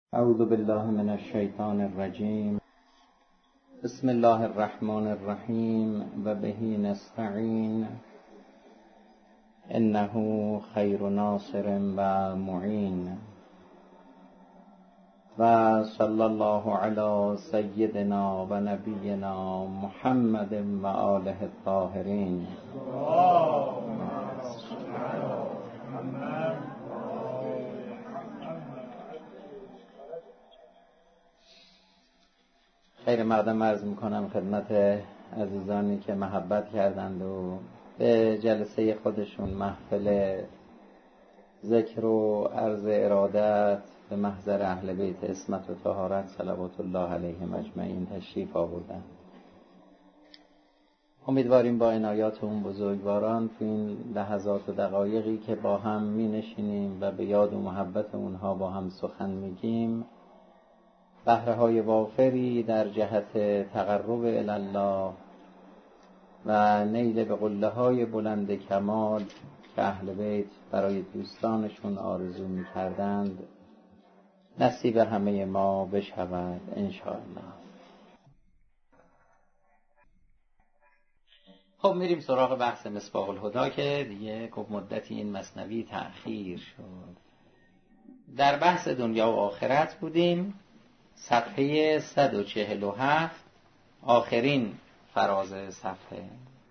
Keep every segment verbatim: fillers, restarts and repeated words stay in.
اعوذ بالله من الشیطان الرجیم. بسم الله الرحمن الرحیم و به نستعین انه خیر ناصر و معین و صلی الله علی سیدنا و نبینا محمد و آله الطاهرین. خیر مقدم عرض میکنم خدمت عزیزانی که محبت کردند و به جلسه خودشون محفل ذکر و عرض ارادت به محضر اهل بیت عصمت و طهارت صلوات الله علیهم اجمعین تشریف آوردند. امیدواریم با عنایات اون بزرگواران تو این لحظات و دقایقی که با هم می نشینیم و به یاد و محبت اونها با هم سخن میگیم بهره‌های وافری در جهت تقرب الی الله و نیل به قله‌های بلند کمال که اهل بیت برای دوستانشون آرزو می‌کردند نصیب همه ما بشود ان شاء الله. خب میریم سراغ بحث مصباح الهدی که دیگه خب مدتی این مثنوی تأخیر شد. در بحث دنیا و آخرت بودیم. صفحه صد و چهل و هفت آخرین فراز صفحه.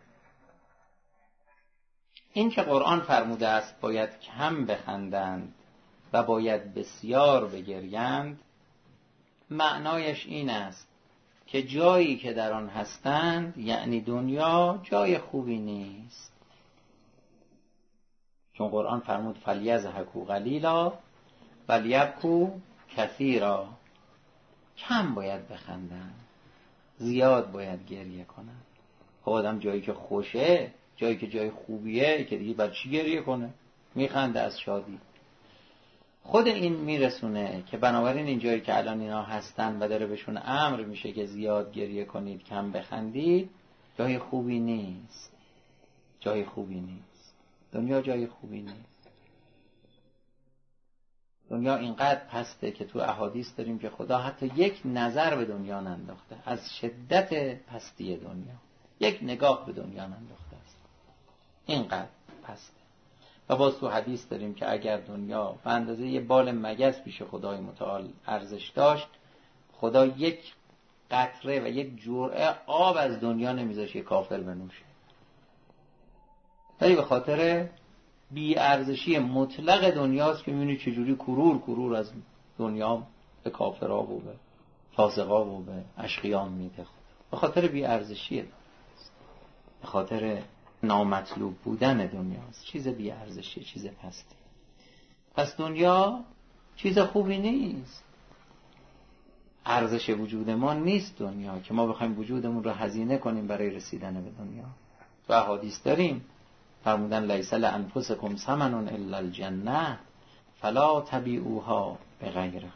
این که قرآن فرموده است باید کم بخندند و باید بسیار بگریند، معنایش این است که جایی که در آن هستند یعنی دنیا جای خوبی نیست. چون قرآن فرمود فلیضحکوا قلیلا ولیبکوا کثیرا، کم باید بخندن زیاد باید گریه کنن. خب آدم جایی که خوشه، جایی که جای خوبیه که دیگه بعد چی گریه کنه؟ میخنده از شادی. خود این میرسونه که بنابراین این جایی که الان اینا هستن و داره بهشون امر میشه که زیاد گریه کنید کم بخندید، جای خوبی نیست. جای خوبی نیست. دنیا جای خوبی نیست. دنیا اینقدر پسته که تو احادیث داریم که خدا حتی یک نظر به دنیا ننداخته. از شدت پستی دنیا یک نگاه به دنیا ننداخته است. اینقدر پسته. و باز تو حدیث داریم که اگر دنیا به اندازه یه بال مگس پیش خدای متعال ارزش داشت، خدا یک قطره و یک جرعه آب از دنیا نمیذاشه یه کافر بنوشه. ولی به خاطر بی ارزشی مطلق دنیاست که میبینی چجوری کرور کرور از دنیا به کافرها و به فاسقا و به اشقیان میده. به خاطر بی ارزشی دنیاست، به خاطر نامطلوب بودن دنیاست. چیز بی ارزشی، چیز پستی. پس دنیا چیز خوبی نیست. ارزش وجود ما نیست دنیا که ما بخوایم وجودمون رو هزینه کنیم برای رسیدن به دنیا. تو احادیث داریم فرمودن لیس لانفسکم ثمن الا الجنه فلا تبیعوها بغیرها.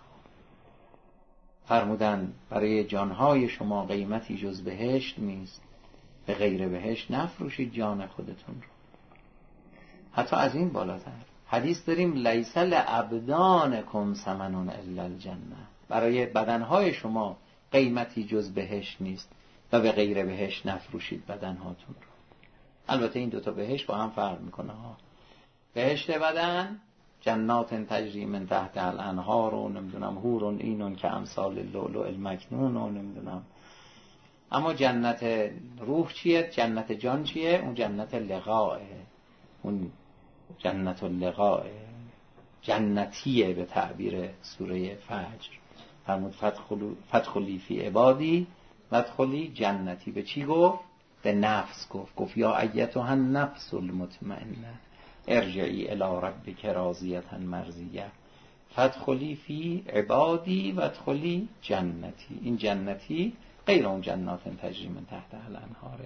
فرمودن برای جانهای شما قیمتی جز بهشت نیست، به غیر بهشت نفروشید جان خودتون رو. حتی از این بالاتر حدیث داریم لیس لابدانکم ثمن الا الجنه، برای بدنهای شما قیمتی جز بهشت نیست و به غیر بهشت نفروشید بدنهاتون رو. البته این دوتا بهشت با هم فرق میکنه ها. بهشت بدن جنات تجری من تحت الانهار و نمیدونم حورون اینون که امثال اللؤلؤ المکنون و نمیدونم. اما جنت روح چیه؟ جنت جان چیه؟ اون جنت لقاه، اون جنت اللقاه جنتیه به تعبیر سوره فجر. فرمود فدخلی فی عبادی وادخلی جنتی. به چی گفت؟ به نفس گفت. گفت یا ایتها النفس المطمئنه ارجعی الی ربک راضیة مرضیه فادخلی فی عبادی وادخلی جنتی. این جنتی غیر اون جنات تجری من تحت الانهاره.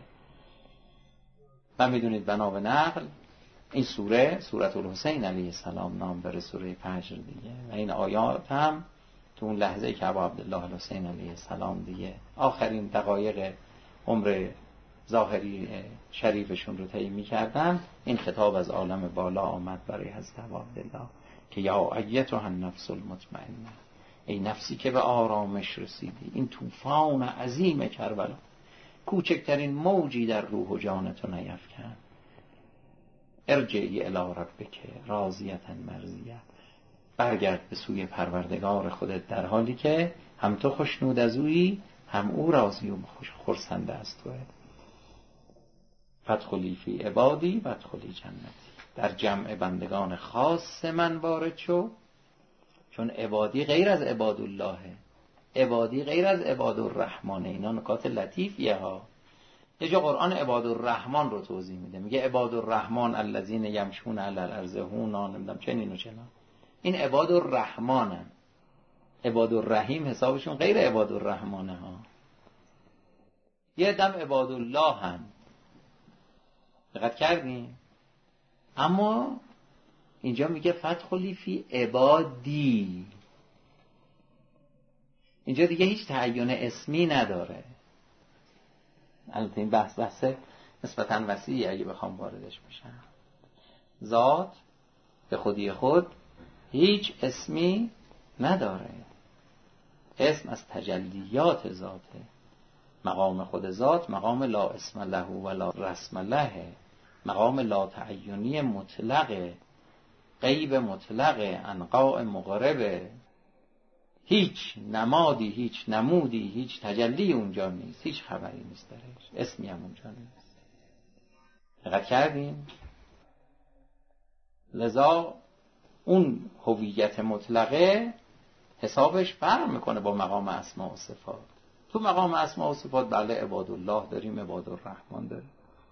و میدونید بنا به نقل این سوره سوره الحسین علیه السلام نام داره، سوره فجر دیگه. و این آیات هم تو اون لحظه که ابا عبدالله الحسین علیه السلام دیگه آخرین دقایق عمر ظاهری شریفشون رو طی می‌کردن، این خطاب از عالم بالا آمد برای حضرت ابا عبدالله که یا ایتها النفس المطمئنه، ای نفسی که به آرامش رسیدی، این طوفان عظیم کربلا کوچکترین موجی در روح و جان تو نیفکن. ارجعی الی ربک راضیة مرضیة، برگرد به سوی پروردگار خودت در حالی که هم تو خوشنود از اویی، هم او راضی و خرسنده از توئه. فادخلی فی عبادی وادخلی جنتی، در جمع بندگان خاص من وارد شو، چون عبادی غیر از عباد اللهه، عبادی غیر از عباد الرحمن. اینا نکات لطیفیه ها. یه جا قرآن عباد الرحمن رو توضیح میده، میگه عباد الرحمن الذین یمشون علی الارض هونا، نمیدونم چنین و چنان. این عباد الرحمنن، عباد الرحیم حسابشون غیر عباد الرحمنه ها. یه دم عباد الله هم دقت کردیم. اما اینجا میگه فادخلی فی عبادی، اینجا دیگه هیچ تعین اسمی نداره. البته این بحث بحث نسبتاً وسیعی اگه بخوام واردش بشم. ذات به خودی خود هیچ اسمی نداره، اسم از تجلیات ذاته. مقام خود ذات مقام لا اسم له و لا رسم له، مقام لا تعینی مطلقه، غیب مطلقه، انقاء مغربه. هیچ نمادی، هیچ نمودی، هیچ تجلی اونجا نیست، هیچ خبری نیست درش، اسمی هم اونجا نیست. دقت کردیم؟ لذا اون هویت مطلقه حسابش فرق میکنه با مقام اسماء و صفات. تو مقام اسماء و صفات بله عباد الله داریم، عباد الرحمن داریم،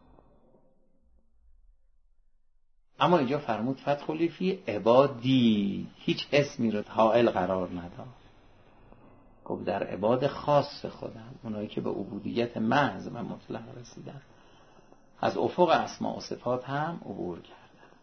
اما اینجا فرمود فادخلی فی عبادی، هیچ اسمی رو حائل قرار نداد. خب در عباد خاص خودم، اونایی که به عبودیت محض و مطلق رسیدن، از افق اسماء و صفات هم عبور کردن.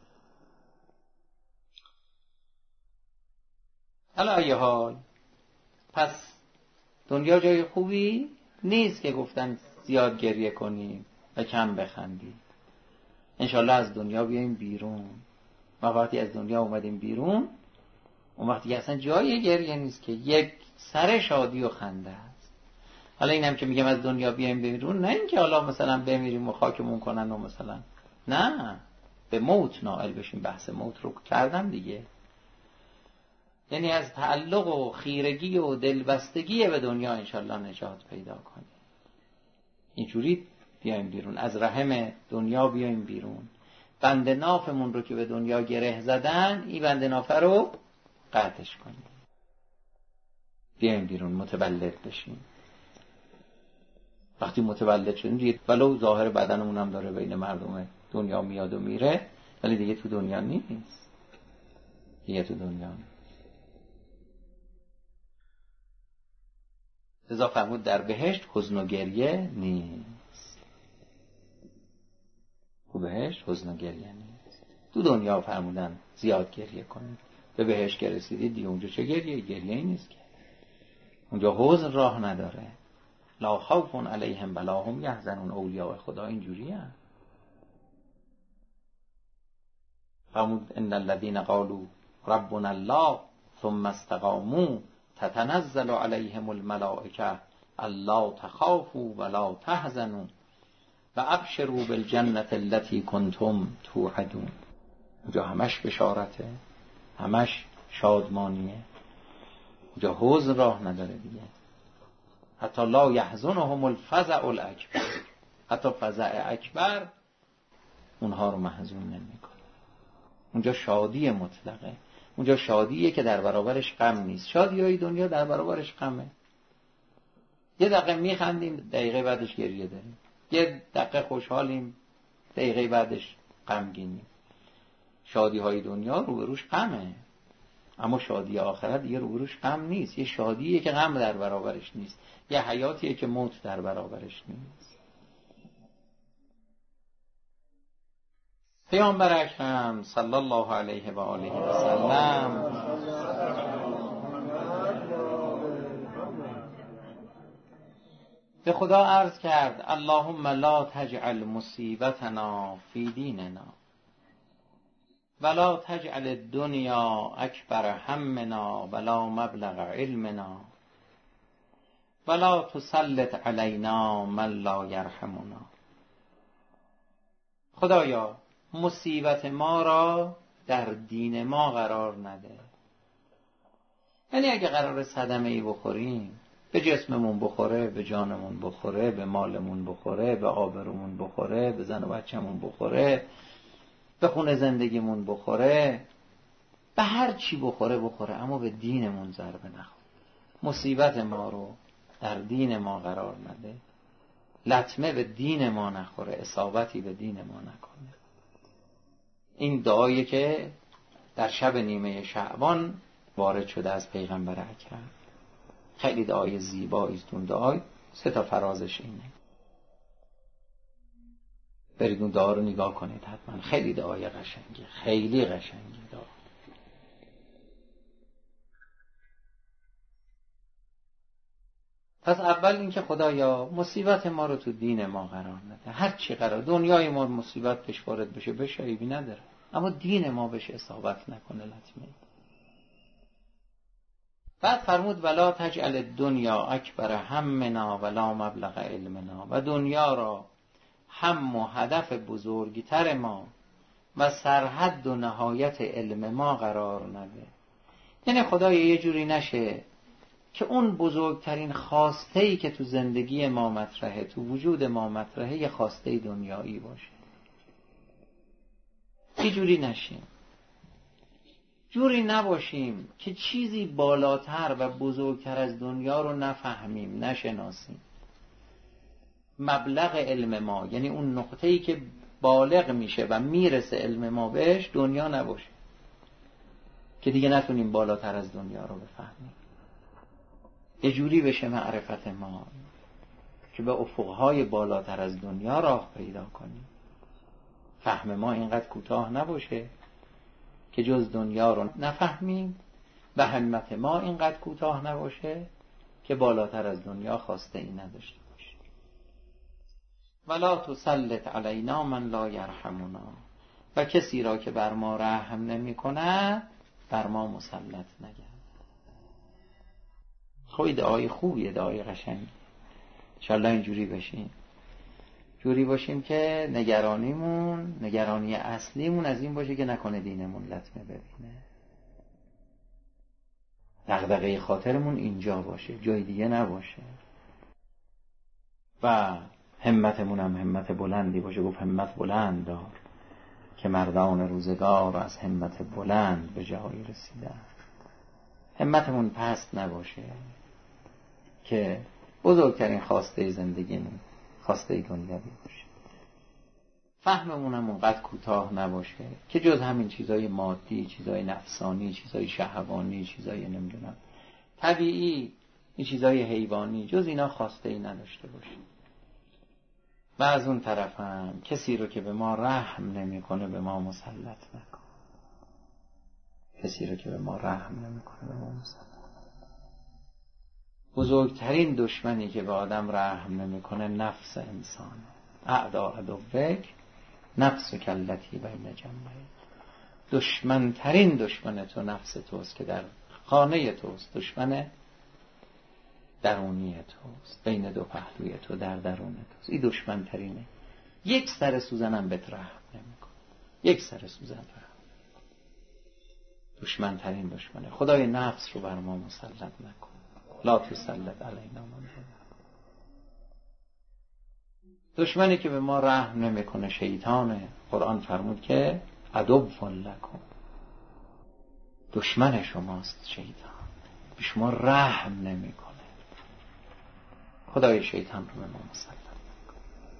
علی ای حال، پس دنیا جای خوبی نیست که گفتن زیاد گریه کنیم و کم بخندیم. انشالله از دنیا بیاییم بیرون. ما وقتی از دنیا اومدیم بیرون، اون وقتی که اصلا جای گریه نیست که یک سر شادی و خنده است. حالا اینم که میگم از دنیا بیاییم بیرون، نه اینکه حالا مثلا بمیریم و خاکمون کنن و مثلا، نه، به موت نائل بشیم. بحث موت رو کردم دیگه. یعنی از تعلق و خیرگی و دلبستگی به دنیا انشالله نجات پیدا کنیم. اینجوری بیایم بیرون، از رحم دنیا بیایم بیرون. بند نافمون رو که به دنیا گره زدن، این بند نافه رو قطعش کنیم، بیایم بیرون، متولد بشیم. وقتی متولد شدیم دیگه ولو ظاهر بدنمون هم داره بین مردم دنیا میاد و میره، ولی دیگه تو دنیا نیست، دیگه تو دنیا نیست. لذا فرمود در بهشت حزن و گریه نیست. تو بهشت حزن و گریه نیست. تو دنیا فرمودن زیاد گریه کنید، به بهشت که رسیدید دیگه اونجا چه گریه؟ گریه ای نیست که اونجا حزن راه نداره. لا خوف علیهم ولا هم یحزنون. اولیاء خدا اینجوریه. فرمود ان الذين قالوا ربنا الله ثم استقاموا تتنزل علیهم الملائکه الا تخافوا ولا تحزنوا وابشروا بالجنة التي كنتم توعدون. اونجا همش بشارته، همش شادمانیه، اونجا حزن راه نداره دیگه. حتی لا یحزنهم الفزع الاکبر، حتی فزع اکبر اونها رو محزون نمیکنه. اونجا شادی مطلقه، اونجا شادیه که در برابرش غم نیست. شادی های دنیا در برابرش غمه. یه دقیقه میخندیم، دقیقه بعدش گریه داریم. یه دقیقه خوشحالیم، دقیقه بعدش غمگینیم. شادی های دنیا روبروش غمه، اما شادی آخرت دیگه روبروش غم نیست. یه شادیه که غم در برابرش نیست، یه حیاتیه که موت در برابرش نیست. پیامبر اکرم صلی الله علیه و آله و سلم به خدا عرض کرد اللهم لا تجعل مصیبتنا فی دیننا ولا تجعل الدنیا اکبر همنا ولا مبلغ علمنا ولا تسلط علینا من لا یرحمنا. خدایا مصیبت ما را در دین ما قرار نده. یعنی اگه قرار صدمه ای بخوریم، به جسممون بخوره، به جانمون بخوره، به مالمون بخوره، به آبرومون بخوره، به زن و بچه‌مون بخوره، به خونه زندگیمون بخوره، به هر چی بخوره بخوره، اما به دینمون ضربه نخوره. مصیبت ما رو در دین ما قرار نده، لطمه به دین ما نخوره، اصابتی به دین ما نکنه. این دعایی که در شب نیمه شعبان وارد شده از پیغمبر اکرم، خیلی دعای زیبایی است. اون دعای سه تا فرازش اینه. برید اون دعا رو نگاه کنید حتما، خیلی دعای قشنگه، خیلی قشنگه دعا. پس اول این که خدایا مصیبت ما رو تو دین ما قرار نده. هر چی قرار دنیای ما مصیبت پیش وارد بشه بشه، عیبی نداره، اما دین ما بشه اصابت نکنه، لطمه. بعد فرمود ولا تجعل الدنیا اکبر همنا ولا مبلغ علمنا، و دنیا را هم و هدف بزرگتر ما و سرحد و نهایت علم ما قرار نده. یعنی خدایا یه جوری نشه که اون بزرگترین خواسته‌ای که تو زندگی ما مطرحه، تو وجود ما مطرحه، یه خواسته دنیایی باشه. یه جوری نشیم، جوری نباشیم که چیزی بالاتر و بزرگتر از دنیا رو نفهمیم، نشناسیم. مبلغ علم ما، یعنی اون نقطه‌ای که بالغ میشه و میرسه علم ما بهش، دنیا نباشه که دیگه نتونیم بالاتر از دنیا رو بفهمیم. یه جوری بشه معرفت ما که به افقهای بالاتر از دنیا راه پیدا کنیم. فهم ما اینقدر کوتاه نباشه که جز دنیا رو نفهمیم، و همت ما اینقدر کوتاه نباشه که بالاتر از دنیا خواسته ای نداشته باشه. ولا تسلط علینا من لا یرحمنا، و کسی را که بر ما رحم نمی کنه بر ما مسلط نگرد. خب دعای خوبیه، دعای قشنگی. انشالله اینجوری بشیم، جوری باشیم که نگرانیمون، نگرانی اصلیمون از این باشه که نکنه دینمون لطمه ببینه. دغدغه خاطرمون اینجا باشه، جای دیگه نباشه. و همتمون هم همت بلندی باشه. گفت همت بلند دار که مردان روزگار از همت بلند به جای رسیدن. همتمون پست نباشه که بزرگترین خواسته زندگیمون خواسته دنیوی باشه. فهممون هم اونقدر کوتاه نباشه که جز همین چیزای مادی، چیزای نفسانی، چیزای شهوانی، چیزای نمیدونم طبیعی، این چیزای حیوانی، جز اینا خواسته ای نداشته باشه. و از اون طرف هم کسی رو که به ما رحم نمیکنه به ما مسلط نکن. کسی رو که به ما رحم نمیکنه به ما مسلط. بزرگترین دشمنی که به آدم رحم نمیکنه نفس انسانه. اعدا عدوک نفس کلتی بین جنبیک. دشمن ترین دشمن تو نفس توست که در خانه توست، دشمن درونی توست، بین دو پهلوی تو، در درون توست. این دشمن ترینه. یک سر سوزنم بهت رحم نمیکنه، یک سر سوزن رحم. دشمن ترین دشمنه. خدای نفس رو بر ما مسلط نکن. لا تسلط علینا من. دشمنی که به ما رحم نمیکنه شیطانه. قرآن فرمود که عدو لکم، دشمن شماست شیطان، به شما رحم نمیکنه. خدای شیطان رو به ما مسلط نکن.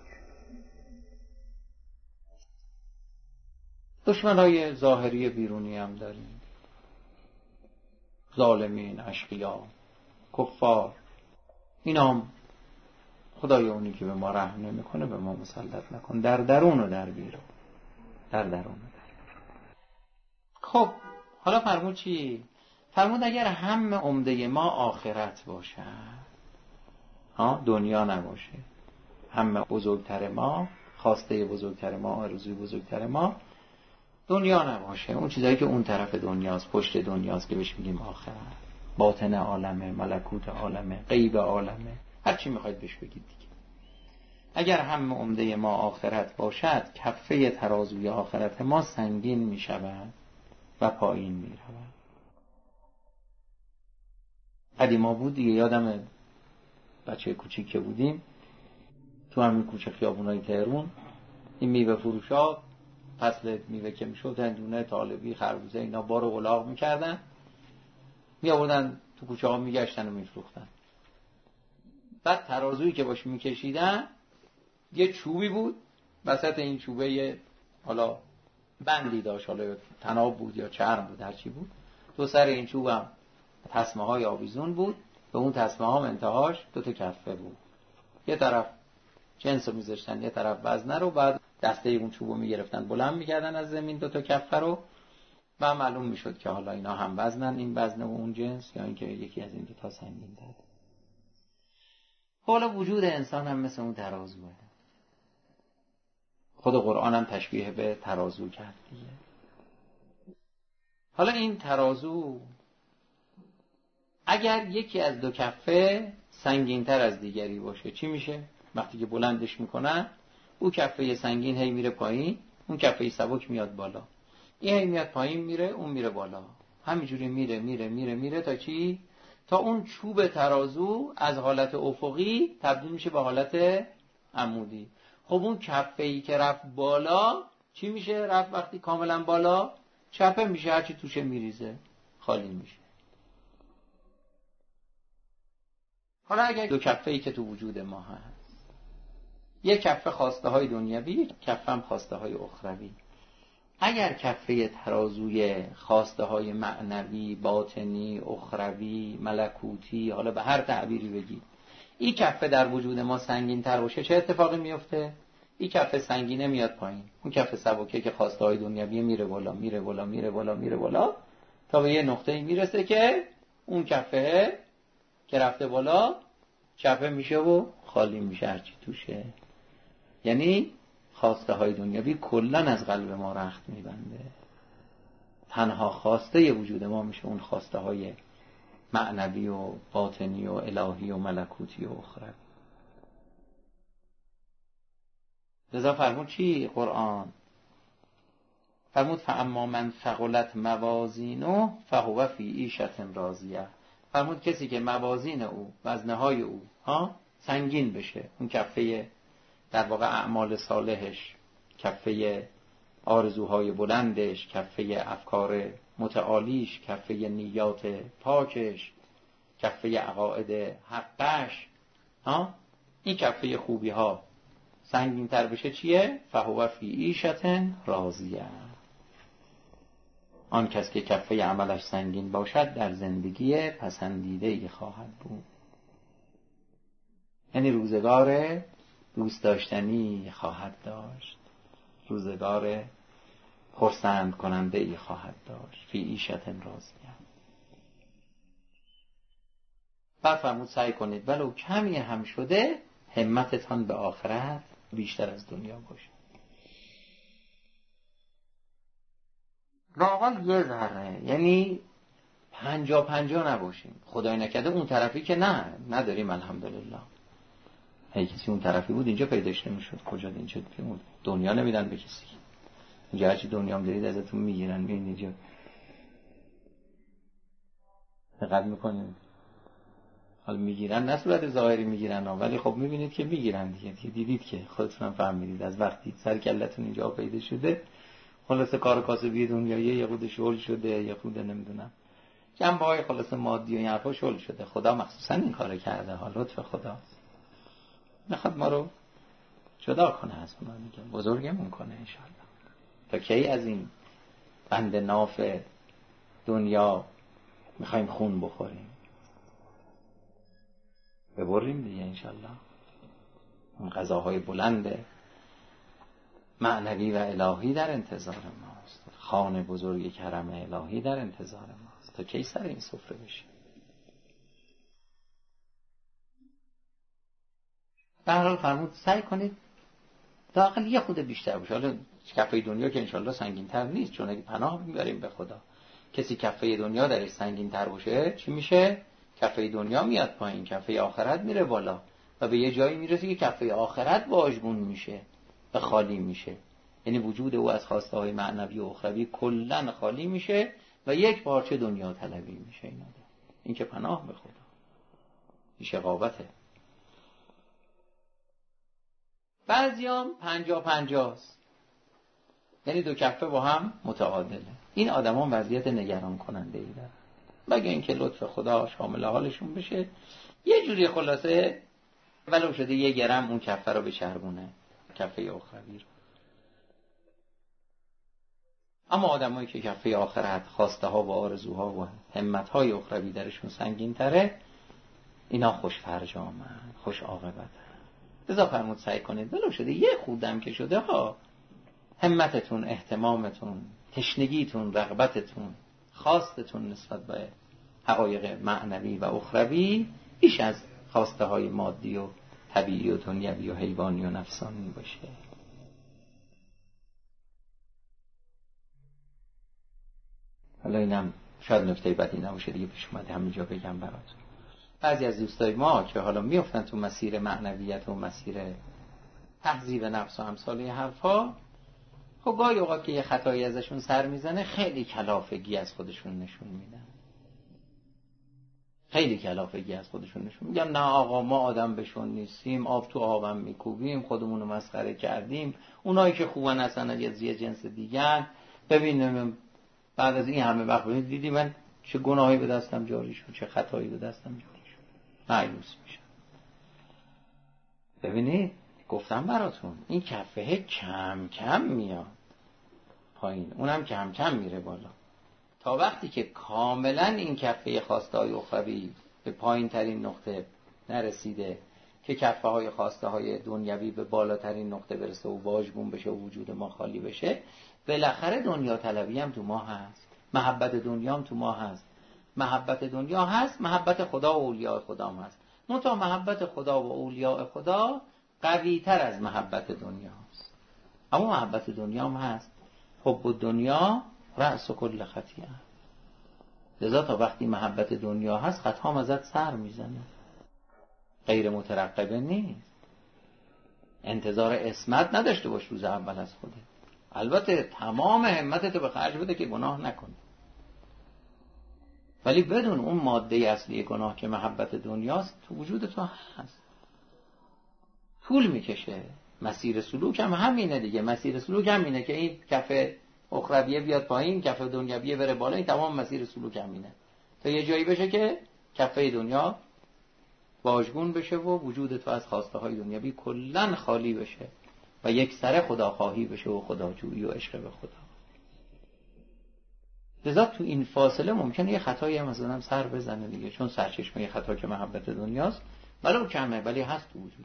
دشمنای ظاهری بیرونی هم داریم، ظالمین، اشقیا، کفار. اینا هم خدای اونی که به ما رحم نمیکنه به ما مسلط نکن، در درون و در بیرون، در درون و در بیرون. خب حالا فرمود چی؟ فرمود اگر هم عمده ما آخرت باشه، ها دنیا نباشه، هم بزرگتر ما، خواسته بزرگتر ما، آرزوی بزرگتر ما دنیا نباشه، اون چیزایی که اون طرف دنیاست، پشت دنیاست که بهش میگیم آخرت، باطن عالمه، ملکوت عالمه، غیب عالمه، هر چی میخواید بهش بگید دیگه. اگر هم عمده ما آخرت باشد، کفه ترازوی آخرت ما سنگین میشود و پایین میرود. قدیما بود دیگه، یادم بچه کوچیک که بودیم تو همین کوچه خیابونای تهران، این میوه فروشا فصل میوه که میشد هندونه، طالبی، خربوزه، اینا بار و الاغ میکردن، می آوردن تو کوچه ها میگشتن و میفروختن. بعد ترازویی که باش میکشیدن یه چوبی بود، وسط این چوبه یه حالا بندی داشت، حالا طناب بود یا چرم بود، هرچی بود. دو سر این چوب هم تسمه های آویزون بود، به اون تسمه ها انتهاش دو تا کفه بود. یه طرف جنس رو میذاشتن، یه طرف وزنه رو، بعد دسته اون چوب رو میگرفتن بلند میکردن از زمین دو تا کفه رو، و معلوم میشد که حالا اینا هم وزنن، این وزن و اون جنس، یا اینکه یکی از این دو تا سنگین تره. حالا وجود انسان هم مثل اون ترازوه. خود قرآن هم تشبیه به ترازو کرد دیگه. حالا این ترازو اگر یکی از دو کفه سنگین‌تر از دیگری باشه چی میشه؟ وقتی که بلندش میکنن اون کفه سنگین هی میره پایین، اون کفه سبک میاد بالا. این هی میاد پایین میره، اون میره بالا. همینجوری میره میره میره میره تا چی؟ تا اون چوب ترازو از حالت افقی تبدیل میشه به حالت عمودی. خب اون کفه‌ای که رفت بالا چی میشه؟ رفت وقتی کاملا بالا چپه میشه، هرچی توشه میریزه خالی میشه. حالا اگر دو کفه‌ای که تو وجود ما هست، یک کفه خواسته های دنیوی، یک کفه هم خواسته های اخروی، اگر کفه ترازوی خواسته های معنوی، باطنی، اخروی، ملکوتی، حالا به هر تعبیری بگید، این کفه در وجود ما سنگین تر باشه چه اتفاقی میفته؟ این کفه سنگینه میاد پایین، اون کفه سبکه که خواسته های دنیوی میره بالا میره بالا میره بالا میره بالا تا به یه نقطه‌ای میرسه که اون کفه که رفته بالا چپه میشه و خالی میشه هرچی توشه. یعنی خواسته های دنیوی کلن از قلب ما رخت میبنده. تنها خواسته وجود ما میشه اون خواسته های معنوی و باطنی و الهی و ملکوتی و اخروی. لذا فرمود چی قرآن؟ فرمود فاما من ثقلت موازینه فهو فی عیشة راضیه. فرمود کسی که موازین او، وزنه های او ها سنگین بشه، اون کفه در واقع اعمال صالحش، کفه آرزوهای بلندش، کفه افکار متعالیش، کفه نیات پاکش، کفه عقاید حقش، ها این کفه خوبی ها سنگین تر بشه چیه؟ فهو فی عیشة راضیه. آن کس که کفه عملش سنگین باشد در زندگی پسندیده خواهد بود. یعنی روزگار دوست داشتنی خواهد داشت، روزگار خرسند کننده ای خواهد داشت. فی عیشة راضیه. بعد فرمود سعی کنید ولو کمی هم شده همتتان به آخرت بیشتر از دنیا باشه. لااقل یه ذره، یعنی پنجا پنجا نباشیم. خدای نکرده اون طرفی که نه نداریم الحمدلله. هی کسی اون طرفی بود اینجا پیداش نمیشد. کجا اینجا دنیا نمیدن به کسی. اینجا هرچی دنیا هم دارید ازتون میگیرن. میبینید اینجا دقت میکنید حال میگیرن، نه صورت ظاهری میگیرن، ولی خب میبینید که میگیرن دیگه. دیدید که خودتون هم فهمیدید از وقتی سر کلتون اینجا پیدا شده. خلاصه کار کاسبی دنیایی یه خود شغل شده، یه خود نمیدونم جنبه های خلاصه مادی و این حرفا شغل شده. خدا مخصوصا این کارو کرده، ها لطف خداست. میخواد ما رو جدا کنه از ما، میگه بزرگمون کنه انشالله. تا کی از این بند ناف دنیا میخوایم خون بخوریم؟ ببریم دیگه انشالله. اون غذاهای بلند معنوی و الهی در انتظار ماست. خوان بزرگ کرم الهی در انتظار ماست. تا کی سر این سفره بشیم؟ در حال فرمود سعی کنید لااقل یه خود بیشتر باشه. حالا کفه دنیا که انشالله سنگین تر نیست، چون اگه پناه میبریم به خدا کسی کفه دنیا درش سنگین تر باشه چی میشه؟ کفه دنیا میاد پایین، کفه آخرت میره بالا و به یه جایی میرسه که کفه آخرت واژگون میشه و خالی میشه. یعنی وجود او از خواسته های معنوی و اخروی کلا خالی میشه و یک پارچه دنیا طلبی میشه. اینا این که پناه به خدا، این شقاوته. بعضیام پنجا پنجاست، یعنی دو کفه با هم متعادله. این آدمان وضعیت نگران کننده ای دارن. مگه اینکه لطف خدا شامل حالشون بشه، یه جوری خلاصه ولو شده یه گرم اون کفه رو بچربونه، کفه اخروی رو. اما آدمایی که کفه آخرت، خواسته ها و آرزوها و همت های اخروی درشون سنگین تره، اینا خوش فرجامن، خوش عاقبتن. لذا فرمود سعی کنید ولو شده یه خودم که شده ها، همتتون، اهتمامتون، تشنگیتون، رغبتتون، خواستتون نسبت به حقایق معنوی و اخروی بیش از خواسته های مادی و طبیعی و دنیوی و حیوانی و نفسانی باشه. حالا اینم شاید نکته بدی نباشه دیگه، پیش اومده همینجا بگم براتون. بعضی از دوستای ما که حالا میافتن تو مسیر معنویت و مسیر تهذیب نفس و امثال این حرفا، خب گاهی اوقات که یه خطایی ازشون سر میزنه خیلی کلافگی از خودشون نشون میدن. خیلی کلافگی از خودشون نشون میدن. میگم نه آقا ما آدم بشون نیستیم، آب تو آبم میکوبیم، خودمونو مسخره کردیم، اونایی که خوبن اصلا از یه جنس دیگه. ببینیم بعد از این همه وقت دیدی من چه گناهی به دستم جاری شد، چه خطایی به دستم جاری شد، مایوس میشم. ببینید گفتم براتون این کفه کم کم میاد پایین، اونم کم کم میره بالا، تا وقتی که کاملا این کفه خواسته های اخروی به پایین ترین نقطه نرسیده که کفه های خواسته های دنیوی به بالاترین نقطه برسه و واژگون بشه و وجود ما خالی بشه، بالاخره دنیا طلبی هم تو ما هست، محبت دنیا هم تو ما هست. محبت دنیا هست، محبت خدا و اولیاء خدا هم هست. منتها محبت خدا و اولیاء خدا قوی تر از محبت دنیا هست. اما محبت دنیا هم هست. حب الدنیا رأس کل خطیئه. لذا تا وقتی محبت دنیا هست خطا هم ازت سر میزنه، غیر مترقبه نیست. انتظار عصمت نداشته باش روز اول از خودت. البته تمام همتت به خرج بده که گناه نکنی، ولی بدون اون ماده اصلی گناه که محبت دنیاست تو وجود تو هست. طول میکشه. مسیر سلوک هم همینه دیگه. مسیر سلوک هم اینه که این کفه اخرویه بیاد پایین، کفه دنیویه بره بالا. این تمام مسیر سلوک هم اینه تا یه جایی بشه که کفه دنیا واژگون بشه و وجود تو از خواسته های دنیوی کلن خالی بشه و یک سره خداخواهی بشه و خداجویی و عشق به خدا. لذا تو این فاصله ممکنه یه خطایی هم مثلا سر بزنه دیگه، چون سرچشمه خطا که محبت دنیاست، ولو کمه ولی هست تو وجود.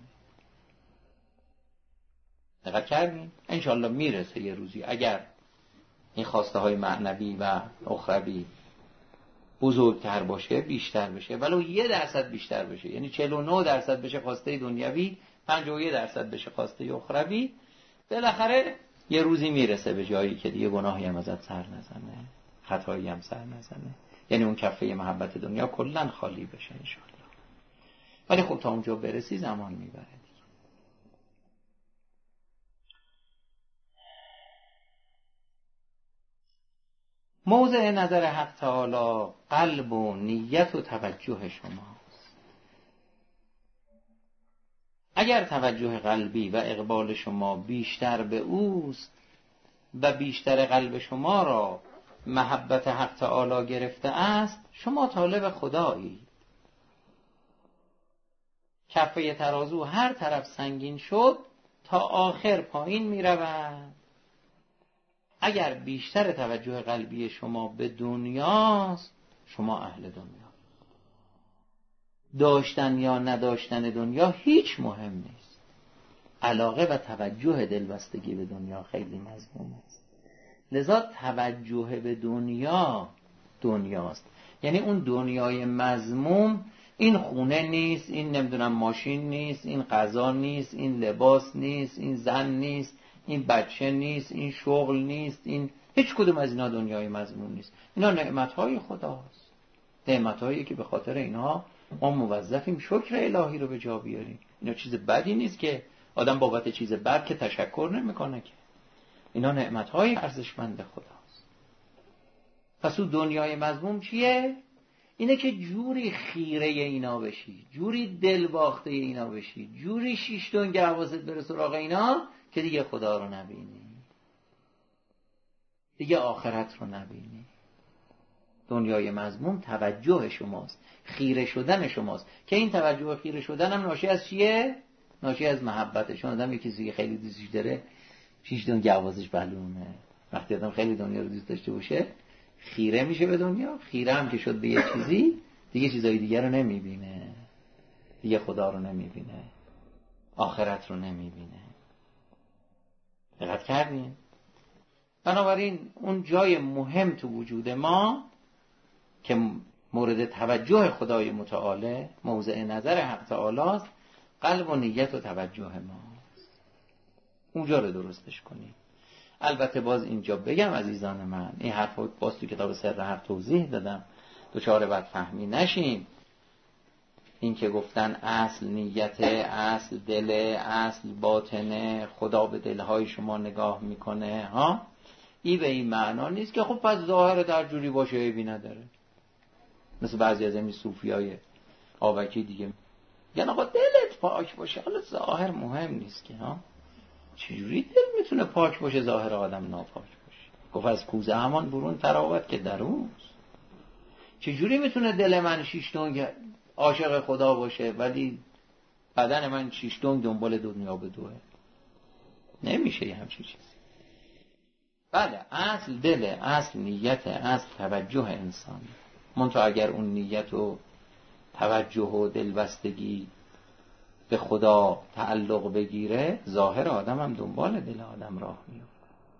دقت کردین؟ انشالله میرسه یه روزی اگر این خواسته های معنوی و اخروی بزرگتر باشه، بیشتر بشه، ولو یه درصد بیشتر بشه، یعنی چهل و نه درصد بشه خواسته دنیوی، پنجاه و یک درصد بشه خواسته اخروی، بالاخره یه روزی میرسه به جایی که دیگه گناهی هم ازت سر نزنه، خطایی هم سر نزنه، یعنی اون کفه محبت دنیا کلن خالی بشه انشالله. ولی خب تا اونجا برسی زمان میبره دیگه. موضع نظر حق تعالی قلب و نیت و توجه شماست. اگر توجه قلبی و اقبال شما بیشتر به اوست و بیشتر قلب شما را محبت حق تعالی گرفته است، شما طالب خدایی. کفه ترازو هر طرف سنگین شد تا آخر پایین می رود. اگر بیشتر توجه قلبی شما به دنیاست، شما اهل دنیا. داشتن یا نداشتن دنیا هیچ مهم نیست. علاقه و توجه دلبستگی به دنیا خیلی مذموم است. لذا توجه به دنیا دنیاست. یعنی اون دنیای مذموم این خونه نیست، این نمیدونم ماشین نیست، این غذا نیست، این لباس نیست، این زن نیست، این بچه نیست، این شغل نیست، این هیچ کدوم از اینا دنیای مضمون نیست. اینا نعمتهای خداست، نعمتهایی که به خاطر اینها ما موظفیم شکر الهی رو به جا بیاریم. اینا چیز بدی نیست که آدم بابت چیز بد که تشکر نمیکنه که. اینا نعمتهای ارزشمند خداست. پس اون دنیای مضمون چیه؟ اینه که جوری خیره اینا بشی، جوری دل باخته اینا بشی، جوری شیش دنگ حواست بره سراغ اینا که دیگه خدا رو نبینی، دیگه آخرت رو نبینی. دنیای مضمون توجه شماست، خیره شدن شماست، که این توجه و خیره شدن هم ناشی از چیه؟ ناشی از محبته. چون آدم یکی چیزی خیلی دوستش داره، شیش دنگ حواسش معلومه. وقتی آدم خیلی دنیا رو دوست داشته باشه خیره میشه به دنیا، خیره هم که شد به یه چیزی دیگه چیزای دیگه رو نمیبینه، دیگه خدا رو نمیبینه، آخرت رو نمیبینه. دقت کردین؟ بنابراین اون جای مهم تو وجود ما که مورد توجه خدای متعالی، موضع نظر حق تعالی است، قلب و نیت و توجه ماست. اونجا رو درستش کنیم. البته باز اینجا بگم عزیزان من، این حرفو باز تو کتاب سر حق توضیح دادم، دوچار بد فهمی نشین. این که گفتن اصل نیت، اصل دل، اصل باطنه، خدا به دلهای شما نگاه میکنه ها، این به این معنا نیست که خب پس ظاهر در جوری باشه عیبی نداره. مثل بعضی از این صوفیای آوکی دیگه یعنی آقا دلت پاک باشه، حالا ظاهر مهم نیست که ها. چجوری دل میتونه پاک باشه ظاهر آدم ناپاک باشه؟ گفت از کوزه همان برون تراوت که درونست. چجوری میتونه دل من شیش دنگ عاشق خدا باشه ولی بدن من شیش دنگ دنبال دنیا بدوه؟ نمیشه یه همچین چیزی. بله اصل دل، اصل نیت، اصل توجه انسان. منتها اگر اون نیت و توجه و دلبستگی به خدا تعلق بگیره، ظاهر آدم هم دنبال دل آدم راه میفته.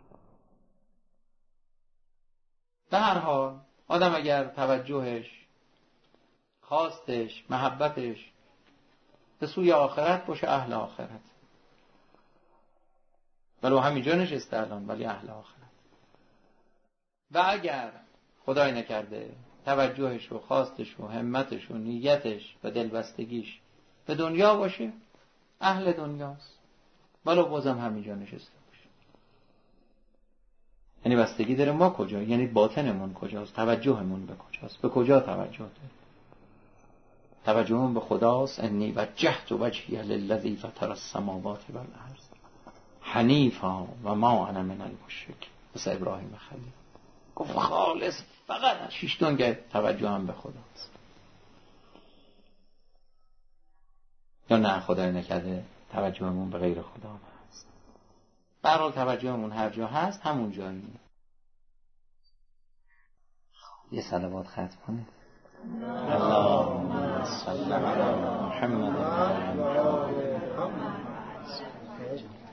به هر حال آدم اگر توجهش، خواستش، محبتش به سوی آخرت باشه، اهل آخرت. ولو همینجا نشسته الان ولی اهل آخرت. و اگر خدای نکرده توجهش و خواستش و همتش و نیتش و دلبستگیش به دنیا باشه، اهل دنیاست، ولو بازم همینجا نشسته باشه. یعنی بستگی داره ما کجا، یعنی باطنمون کجاست، توجهمون به کجاست، به کجا توجه داره. توجهمون به خداست. انی وجهت وجهی للذی فطر السماوات والارض حنیفا و ما انا من المشرکین. مثل ابراهیم خلیل گفت خالص فقط شیش دنگ توجه هم به خداست. یا نه خدای نکرده توجهمون به غیر خدا هست. به هر حال توجهمون هر جا هست همون جایی. یه صلوات ختم کنیم. اللهم صل علی محمد.